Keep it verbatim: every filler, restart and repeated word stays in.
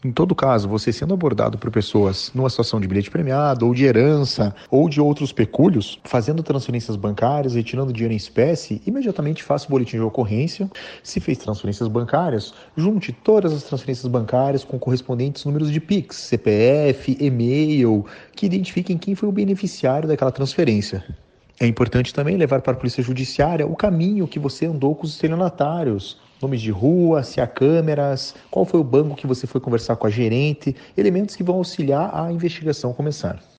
Em todo caso, você sendo abordado por pessoas numa situação de bilhete premiado, ou de herança, ou de outros pecúlios, fazendo transferências bancárias, retirando dinheiro em espécie, imediatamente faça o boletim de ocorrência. Se fez transferências bancárias, junte todas as transferências bancárias com correspondentes números de Pix, C P F, e-mail, que identifiquem quem foi o beneficiário daquela transferência. É importante também levar para a Polícia Judiciária o caminho que você andou com os estelionatários, nomes de rua, se há câmeras, qual foi o banco que você foi conversar com a gerente, elementos que vão auxiliar a investigação começar.